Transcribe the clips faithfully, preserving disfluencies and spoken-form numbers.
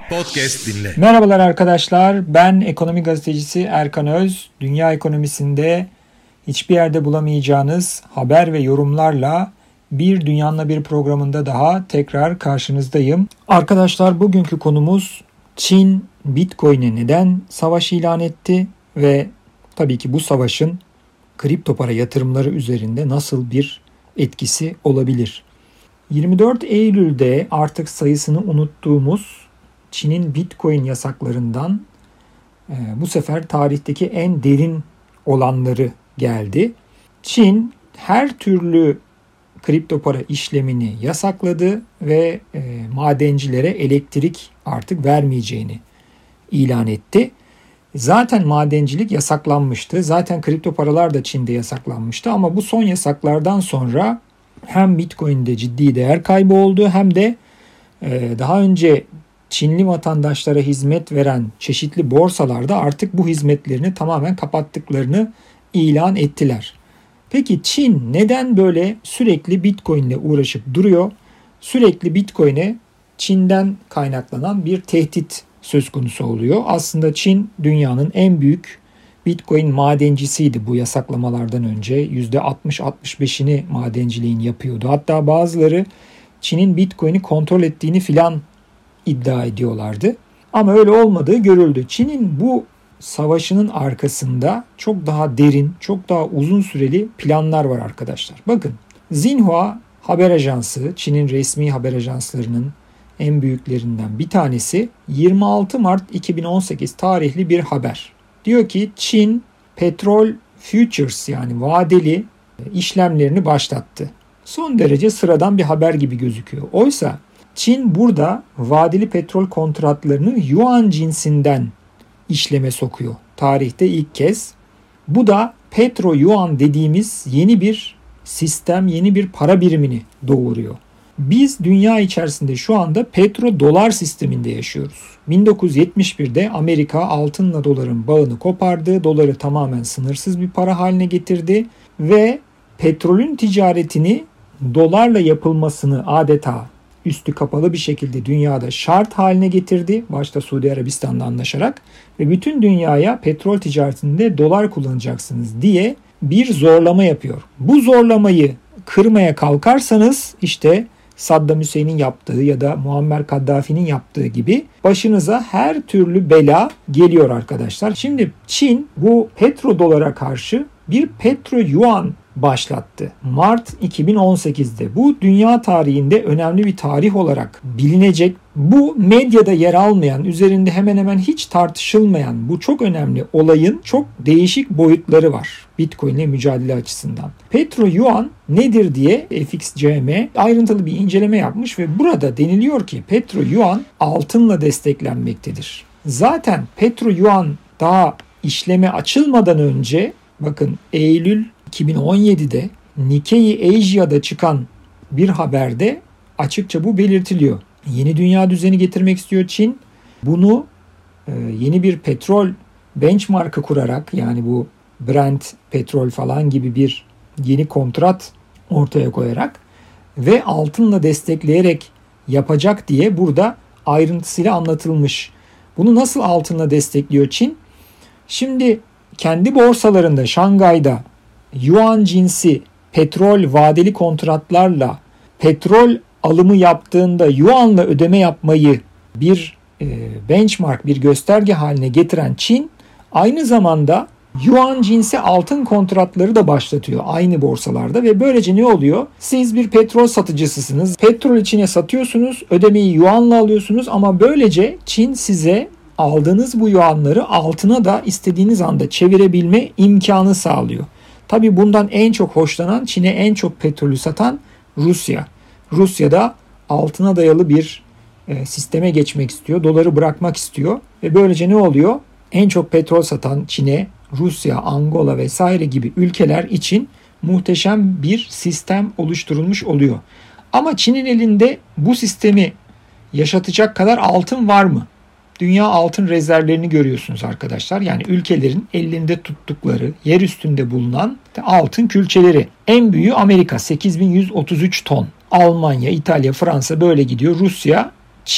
Podcast dinle. Merhabalar arkadaşlar, ben ekonomi gazetecisi Erkan Öz. Dünya ekonomisinde hiçbir yerde bulamayacağınız haber ve yorumlarla Bir Dünyanla Bir programında daha tekrar karşınızdayım. Arkadaşlar, bugünkü konumuz Çin Bitcoin'e neden savaş ilan etti ve tabii ki bu savaşın kripto para yatırımları üzerinde nasıl bir etkisi olabilir? yirmi dört Eylül'de artık sayısını unuttuğumuz Çin'in Bitcoin yasaklarından e, bu sefer tarihteki en derin olanları geldi. Çin her türlü kripto para işlemini yasakladı ve e, madencilere elektrik artık vermeyeceğini ilan etti. Zaten madencilik yasaklanmıştı. Zaten kripto paralar da Çin'de yasaklanmıştı ama bu son yasaklardan sonra hem Bitcoin'de ciddi değer kaybı oldu hem de e, daha önce Çinli vatandaşlara hizmet veren çeşitli borsalarda artık bu hizmetlerini tamamen kapattıklarını ilan ettiler. Peki Çin neden böyle sürekli Bitcoin ile uğraşıp duruyor? Sürekli Bitcoin'e Çin'den kaynaklanan bir tehdit söz konusu oluyor. Aslında Çin dünyanın en büyük Bitcoin madencisiydi bu yasaklamalardan önce. yüzde altmış altmış beşini madenciliğin yapıyordu. Hatta bazıları Çin'in Bitcoin'i kontrol ettiğini filan iddia ediyorlardı. Ama öyle olmadığı görüldü. Çin'in bu savaşının arkasında çok daha derin, çok daha uzun süreli planlar var arkadaşlar. Bakın, Xinhua haber ajansı, Çin'in resmi haber ajanslarının en büyüklerinden bir tanesi, yirmi altı Mart iki bin on sekiz tarihli bir haber. Diyor ki Çin petrol futures yani vadeli işlemlerini başlattı. Son derece sıradan bir haber gibi gözüküyor. Oysa Çin burada vadeli petrol kontratlarını yuan cinsinden işleme sokuyor. Tarihte ilk kez. Bu da petro yuan dediğimiz yeni bir sistem, yeni bir para birimini doğuruyor. Biz dünya içerisinde şu anda petro dolar sisteminde yaşıyoruz. bin dokuz yüz yetmiş birde Amerika altınla doların bağını kopardı. Doları tamamen sınırsız bir para haline getirdi ve petrolün ticaretini dolarla yapılmasını adeta üstü kapalı bir şekilde dünyada şart haline getirdi. Başta Suudi Arabistan'la anlaşarak ve bütün dünyaya petrol ticaretinde dolar kullanacaksınız diye bir zorlama yapıyor. Bu zorlamayı kırmaya kalkarsanız işte Saddam Hüseyin'in yaptığı ya da Muammer Kaddafi'nin yaptığı gibi başınıza her türlü bela geliyor arkadaşlar. Şimdi Çin bu petrodolara karşı bir petro yuan başlattı. Mart iki bin on sekizde. Bu dünya tarihinde önemli bir tarih olarak bilinecek. Bu medyada yer almayan, üzerinde hemen hemen hiç tartışılmayan bu çok önemli olayın çok değişik boyutları var Bitcoin ile mücadele açısından. Petro yuan nedir diye F X C M ayrıntılı bir inceleme yapmış ve burada deniliyor ki petro yuan altınla desteklenmektedir. Zaten petro yuan daha işleme açılmadan önce, bakın Eylül iki bin on yedide Nikkei Asia'da çıkan bir haberde açıkça bu belirtiliyor. Yeni dünya düzeni getirmek istiyor Çin. Bunu e, yeni bir petrol benchmark'ı kurarak, yani bu Brent petrol falan gibi bir yeni kontrat ortaya koyarak ve altınla destekleyerek yapacak diye burada ayrıntısıyla anlatılmış. Bunu nasıl altınla destekliyor Çin? Şimdi kendi borsalarında Şangay'da yuan cinsi petrol vadeli kontratlarla petrol alımı yaptığında yuanla ödeme yapmayı bir benchmark, bir gösterge haline getiren Çin aynı zamanda yuan cinsi altın kontratları da başlatıyor aynı borsalarda ve böylece ne oluyor? Siz bir petrol satıcısısınız. Petrol içine satıyorsunuz, ödemeyi yuanla alıyorsunuz ama böylece Çin size aldığınız bu yuanları altına da istediğiniz anda çevirebilme imkanı sağlıyor. Tabii bundan en çok hoşlanan, Çin'e en çok petrolü satan Rusya. Rusya da altına dayalı bir e, sisteme geçmek istiyor. Doları bırakmak istiyor. Ve böylece ne oluyor? En çok petrol satan Çin'e, Rusya, Angola vesaire gibi ülkeler için muhteşem bir sistem oluşturulmuş oluyor. Ama Çin'in elinde bu sistemi yaşatacak kadar altın var mı? Dünya altın rezervlerini görüyorsunuz arkadaşlar. Yani ülkelerin elinde tuttukları, yer üstünde bulunan altın külçeleri. En büyüğü Amerika sekiz bin yüz otuz üç ton. Almanya, İtalya, Fransa böyle gidiyor. Rusya, Çin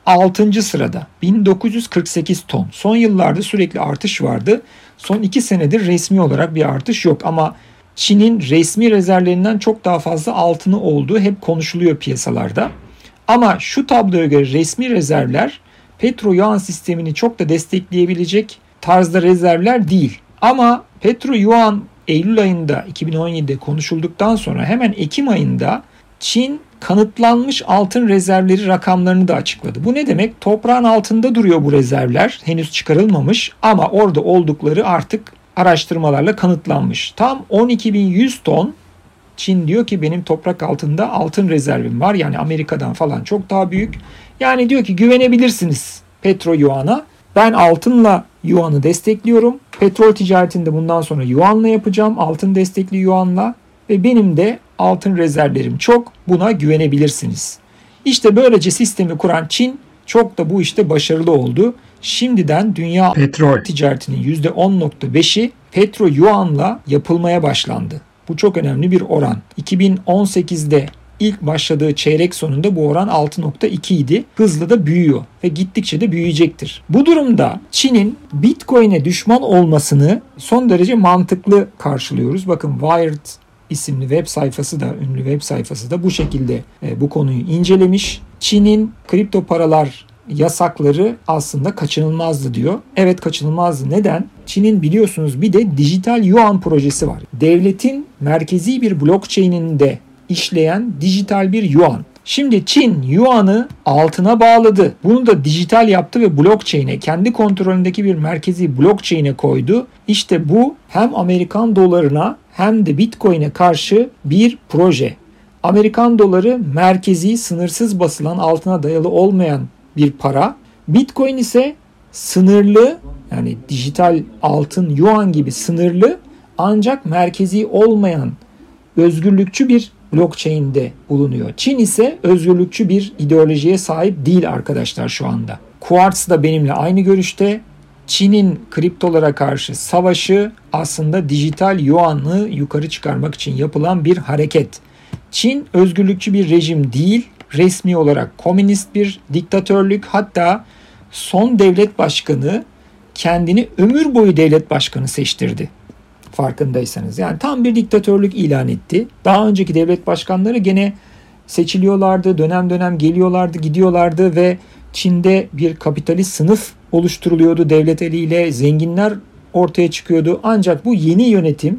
altıncı sırada bin dokuz yüz kırk sekiz ton. Son yıllarda sürekli artış vardı. Son iki senedir resmi olarak bir artış yok ama Çin'in resmi rezervlerinden çok daha fazla altını olduğu hep konuşuluyor piyasalarda. Ama şu tabloya göre resmi rezervler Petro-Yuan sistemini çok da destekleyebilecek tarzda rezervler değil. Ama Petro-Yuan Eylül ayında iki bin on yedide konuşulduktan sonra hemen Ekim ayında Çin kanıtlanmış altın rezervleri rakamlarını da açıkladı. Bu ne demek? Toprağın altında duruyor bu rezervler. Henüz çıkarılmamış ama orada oldukları artık araştırmalarla kanıtlanmış. Tam on iki bin yüz ton Çin diyor ki benim toprak altında altın rezervim var. Yani Amerika'dan falan çok daha büyük. Yani diyor ki güvenebilirsiniz Petro-Yuan'a. Ben altınla Yuan'ı destekliyorum. Petrol ticaretinde bundan sonra Yuan'la yapacağım. Altın destekli Yuan'la. Ve benim de altın rezervlerim çok. Buna güvenebilirsiniz. İşte böylece sistemi kuran Çin çok da bu işte başarılı oldu. Şimdiden dünya petrol ticaretinin yüzde on nokta beşi Petro-Yuan'la yapılmaya başlandı. Bu çok önemli bir oran. iki bin on sekizde ilk başladığı çeyrek sonunda bu oran altı nokta iki idi. Hızla da büyüyor ve gittikçe de büyüyecektir. Bu durumda Çin'in Bitcoin'e düşman olmasını son derece mantıklı karşılıyoruz. Bakın Wired isimli web sayfası da, ünlü web sayfası da bu şekilde e, bu konuyu incelemiş. Çin'in kripto paralar yasakları aslında kaçınılmazdı diyor. Evet, kaçınılmazdı. Neden? Çin'in biliyorsunuz bir de dijital yuan projesi var. Devletin merkezi bir blockchain'inde işleyen dijital bir yuan. Şimdi Çin yuan'ı altına bağladı. Bunu da dijital yaptı ve blockchain'e, kendi kontrolündeki bir merkezi blockchain'e koydu. İşte bu hem Amerikan dolarına hem de Bitcoin'e karşı bir proje. Amerikan doları merkezi, sınırsız basılan, altına dayalı olmayan bir para. Bitcoin ise sınırlı, yani dijital altın yuan gibi sınırlı ancak merkezi olmayan özgürlükçü bir blockchain'de bulunuyor. Çin ise özgürlükçü bir ideolojiye sahip değil arkadaşlar şu anda. Quartz da benimle aynı görüşte. Çin'in kriptolara karşı savaşı aslında dijital yuan'ı yukarı çıkarmak için yapılan bir hareket. Çin özgürlükçü bir rejim değil, resmi olarak komünist bir diktatörlük, hatta son devlet başkanı kendini ömür boyu devlet başkanı seçtirdi. Farkındaysanız. Yani tam bir diktatörlük ilan etti. Daha önceki devlet başkanları gene seçiliyorlardı, dönem dönem geliyorlardı, gidiyorlardı ve Çin'de bir kapitalist sınıf oluşturuluyordu devlet eliyle, zenginler ortaya çıkıyordu. Ancak bu yeni yönetim,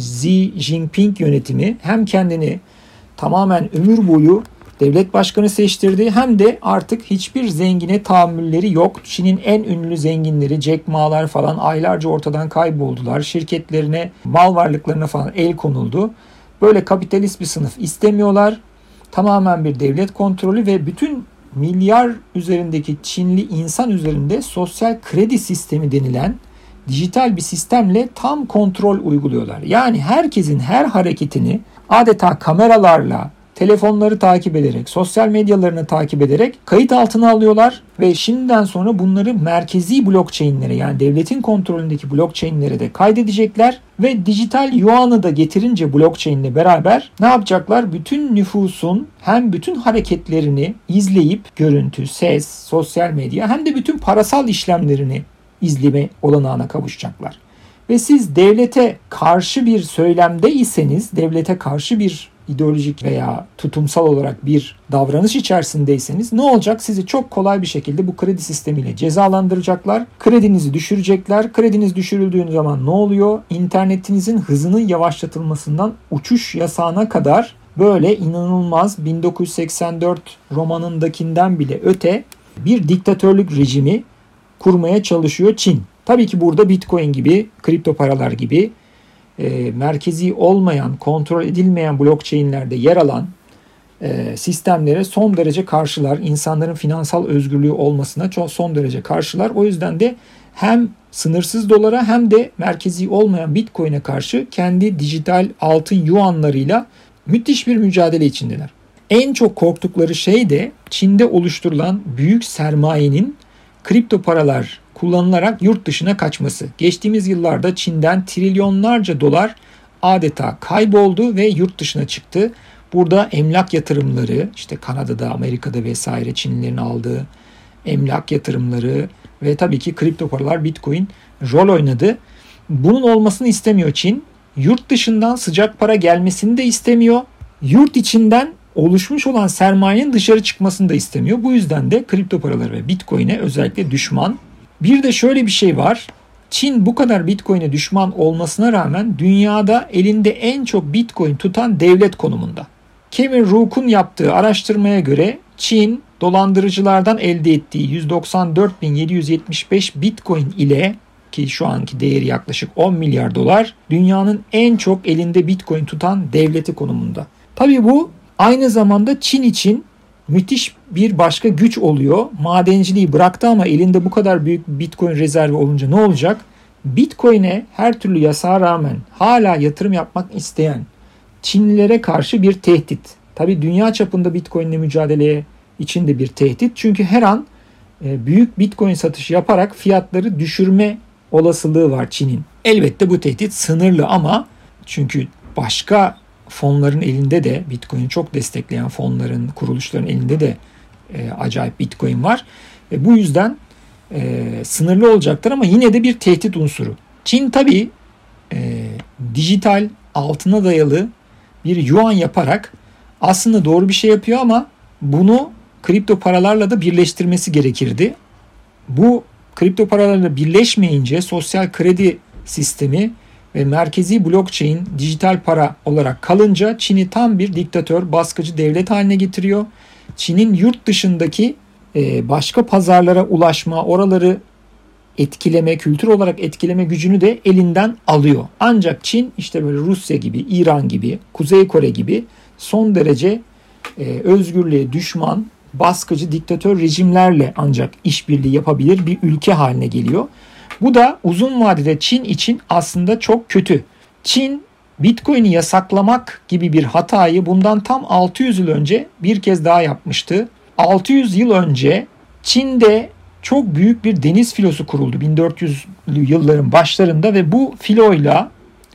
Xi Jinping yönetimi hem kendini tamamen ömür boyu devlet başkanı seçtirdi hem de artık hiçbir zengine tahammülleri yok. Çin'in en ünlü zenginleri, Jack Ma'lar falan aylarca ortadan kayboldular. Şirketlerine, mal varlıklarına falan el konuldu. Böyle kapitalist bir sınıf istemiyorlar. Tamamen bir devlet kontrolü ve bütün milyar üzerindeki Çinli insan üzerinde sosyal kredi sistemi denilen dijital bir sistemle tam kontrol uyguluyorlar. Yani herkesin her hareketini adeta kameralarla, telefonları takip ederek, sosyal medyalarını takip ederek kayıt altına alıyorlar ve şimdiden sonra bunları merkezi blockchain'lere, yani devletin kontrolündeki blockchain'lere de kaydedecekler ve dijital yuan'ı da getirince blockchain'le beraber ne yapacaklar? Bütün nüfusun hem bütün hareketlerini izleyip görüntü, ses, sosyal medya hem de bütün parasal işlemlerini izleme olanağına kavuşacaklar. Ve siz devlete karşı bir söylemdeyseniz, devlete karşı bir ideolojik veya tutumsal olarak bir davranış içerisindeyseniz ne olacak? Sizi çok kolay bir şekilde bu kredi sistemiyle cezalandıracaklar. Kredinizi düşürecekler. Krediniz düşürüldüğü zaman ne oluyor? İnternetinizin hızının yavaşlatılmasından uçuş yasağına kadar böyle inanılmaz bin dokuz yüz seksen dört romanındakinden bile öte bir diktatörlük rejimi kurmaya çalışıyor Çin. Tabii ki burada Bitcoin gibi, kripto paralar gibi e, merkezi olmayan, kontrol edilmeyen blockchain'lerde yer alan e, sistemlere son derece karşılar. İnsanların finansal özgürlüğü olmasına çok son derece karşılar. O yüzden de hem sınırsız dolara hem de merkezi olmayan Bitcoin'e karşı kendi dijital altın yuanlarıyla müthiş bir mücadele içindeler. En çok korktukları şey de Çin'de oluşturulan büyük sermayenin kripto paralar kullanılarak yurt dışına kaçması. Geçtiğimiz yıllarda Çin'den trilyonlarca dolar adeta kayboldu ve yurt dışına çıktı. Burada emlak yatırımları, işte Kanada'da, Amerika'da vesaire Çinlilerin aldığı emlak yatırımları ve tabii ki kripto paralar, Bitcoin rol oynadı. Bunun olmasını istemiyor Çin. Yurt dışından sıcak para gelmesini de istemiyor. Yurt içinden oluşmuş olan sermayenin dışarı çıkmasını da istemiyor. Bu yüzden de kripto paraları ve Bitcoin'e özellikle düşman. Bir de şöyle bir şey var. Çin bu kadar Bitcoin'e düşman olmasına rağmen dünyada elinde en çok Bitcoin tutan devlet konumunda. Kevin Rook'un yaptığı araştırmaya göre Çin dolandırıcılardan elde ettiği yüz doksan dört bin yedi yüz yetmiş beş Bitcoin ile, ki şu anki değeri yaklaşık on milyar dolar, dünyanın en çok elinde Bitcoin tutan devleti konumunda. Tabii bu aynı zamanda Çin için müthiş bir başka güç oluyor. Madenciliği bıraktı ama elinde bu kadar büyük Bitcoin rezervi olunca ne olacak? Bitcoin'e her türlü yasağa rağmen hala yatırım yapmak isteyen Çinlilere karşı bir tehdit. Tabii dünya çapında Bitcoin'le mücadeleye için de bir tehdit. Çünkü her an büyük Bitcoin satışı yaparak fiyatları düşürme olasılığı var Çin'in. Elbette bu tehdit sınırlı ama çünkü başka fonların elinde de, Bitcoin'i çok destekleyen fonların, kuruluşların elinde de e, acayip Bitcoin var. Ve bu yüzden e, sınırlı olacaktır ama yine de bir tehdit unsuru. Çin tabii e, dijital, altına dayalı bir yuan yaparak aslında doğru bir şey yapıyor ama bunu kripto paralarla da birleştirmesi gerekirdi. Bu kripto paralarla birleşmeyince sosyal kredi sistemi ve merkezi blockchain dijital para olarak kalınca Çin'i tam bir diktatör, baskıcı devlet haline getiriyor. Çin'in yurt dışındaki başka pazarlara ulaşma, oraları etkileme, kültür olarak etkileme gücünü de elinden alıyor. Ancak Çin işte böyle Rusya gibi, İran gibi, Kuzey Kore gibi son derece özgürlüğe düşman, baskıcı diktatör rejimlerle ancak işbirliği yapabilir bir ülke haline geliyor. Bu da uzun vadede Çin için aslında çok kötü. Çin Bitcoin'i yasaklamak gibi bir hatayı bundan tam altı yüz yıl önce bir kez daha yapmıştı. altı yüz yıl önce Çin'de çok büyük bir deniz filosu kuruldu bin dört yüzlü yılların başlarında ve bu filoyla,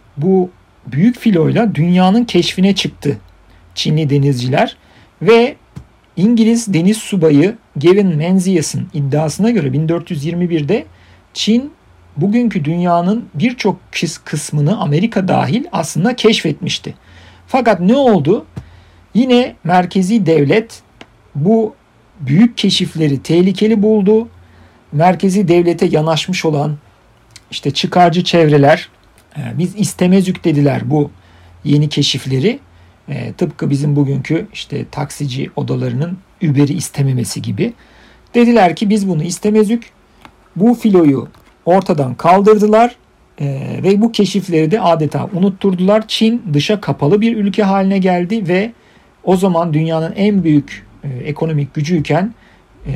bu büyük filoyla dünyanın keşfine çıktı Çinli denizciler ve İngiliz deniz subayı Gavin Menzies'in iddiasına göre bin dört yüz yirmi birde Çin bugünkü dünyanın birçok kısmını, Amerika dahil, aslında keşfetmişti. Fakat ne oldu? Yine merkezi devlet bu büyük keşifleri tehlikeli buldu. Merkezi devlete yanaşmış olan işte çıkarcı çevreler biz istemezük dediler bu yeni keşifleri. E, tıpkı bizim bugünkü işte taksici odalarının Uber'i istememesi gibi. Dediler ki biz bunu istemezük. Bu filoyu ortadan kaldırdılar e, ve bu keşifleri de adeta unutturdular. Çin dışa kapalı bir ülke haline geldi ve o zaman dünyanın en büyük e, ekonomik gücüyken e,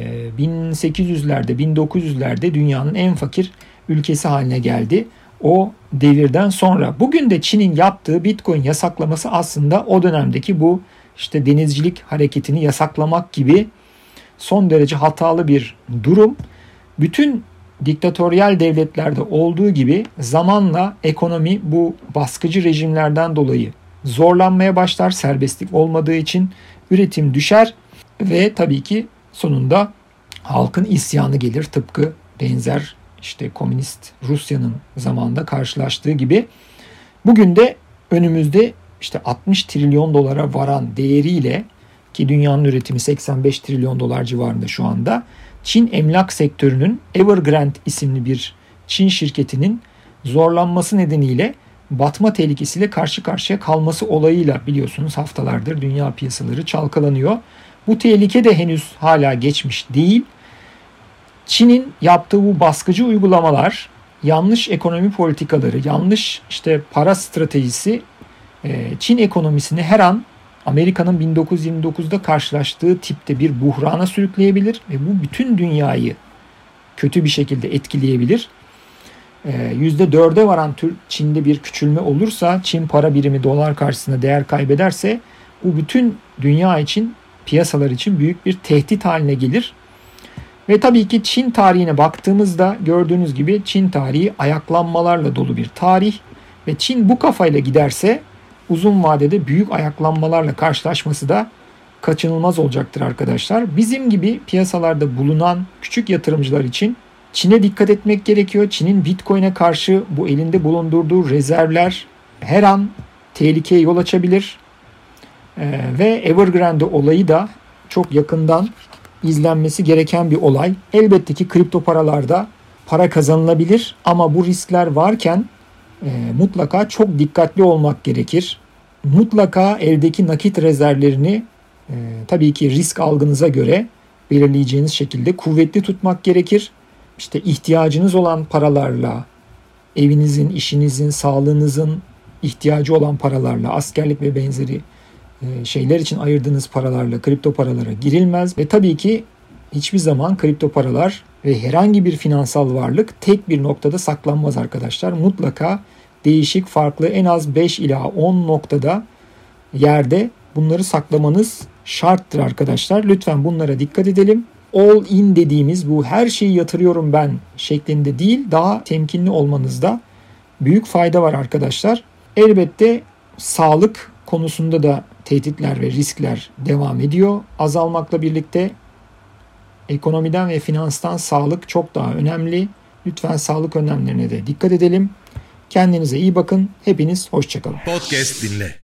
bin sekiz yüzlerde, bin dokuz yüzlerde dünyanın en fakir ülkesi haline geldi. O devirden sonra. Bugün de Çin'in yaptığı Bitcoin yasaklaması aslında o dönemdeki bu işte denizcilik hareketini yasaklamak gibi son derece hatalı bir durum. Bütün diktatöryal devletlerde olduğu gibi zamanla ekonomi bu baskıcı rejimlerden dolayı zorlanmaya başlar. Serbestlik olmadığı için üretim düşer ve tabii ki sonunda halkın isyanı gelir. Tıpkı benzer işte komünist Rusya'nın zamanında karşılaştığı gibi. Bugün de önümüzde işte altmış trilyon dolara varan değeriyle, ki dünyanın üretimi seksen beş trilyon dolar civarında şu anda, Çin emlak sektörünün Evergrande isimli bir Çin şirketinin zorlanması nedeniyle batma tehlikesiyle karşı karşıya kalması olayıyla biliyorsunuz haftalardır dünya piyasaları çalkalanıyor. Bu tehlike de henüz hala geçmiş değil. Çin'in yaptığı bu baskıcı uygulamalar, yanlış ekonomi politikaları, yanlış işte para stratejisi Çin ekonomisini her an Amerika'nın bin dokuz yüz yirmi dokuzda karşılaştığı tipte bir buhrana sürükleyebilir ve bu bütün dünyayı kötü bir şekilde etkileyebilir. yüzde dörde varan Çin'de bir küçülme olursa, Çin para birimi dolar karşısında değer kaybederse bu bütün dünya için, piyasalar için büyük bir tehdit haline gelir. Ve tabii ki Çin tarihine baktığımızda gördüğünüz gibi Çin tarihi ayaklanmalarla dolu bir tarih ve Çin bu kafayla giderse uzun vadede büyük ayaklanmalarla karşılaşması da kaçınılmaz olacaktır arkadaşlar. Bizim gibi piyasalarda bulunan küçük yatırımcılar için Çin'e dikkat etmek gerekiyor. Çin'in Bitcoin'e karşı bu elinde bulundurduğu rezervler her an tehlikeye yol açabilir. Ee, ve Evergrande olayı da çok yakından izlenmesi gereken bir olay. Elbette ki kripto paralarda para kazanılabilir ama bu riskler varken e, mutlaka çok dikkatli olmak gerekir. Mutlaka eldeki nakit rezervlerini e, tabii ki risk algınıza göre belirleyeceğiniz şekilde kuvvetli tutmak gerekir. İşte ihtiyacınız olan paralarla, evinizin, işinizin, sağlığınızın ihtiyacı olan paralarla, askerlik ve benzeri şeyler için ayırdığınız paralarla kripto paralara girilmez. Ve tabii ki hiçbir zaman kripto paralar ve herhangi bir finansal varlık tek bir noktada saklanmaz arkadaşlar. Mutlaka değişik, farklı en az beş ila on noktada yerde bunları saklamanız şarttır arkadaşlar. Lütfen bunlara dikkat edelim. All in dediğimiz bu her şeyi yatırıyorum ben şeklinde değil, daha temkinli olmanızda büyük fayda var arkadaşlar. Elbette sağlık konusunda da tehditler ve riskler devam ediyor. Azalmakla birlikte ekonomiden ve finanstan sağlık çok daha önemli. Lütfen sağlık önlemlerine de dikkat edelim. Kendinize iyi bakın. Hepiniz hoşça kalın. Podcast dinle.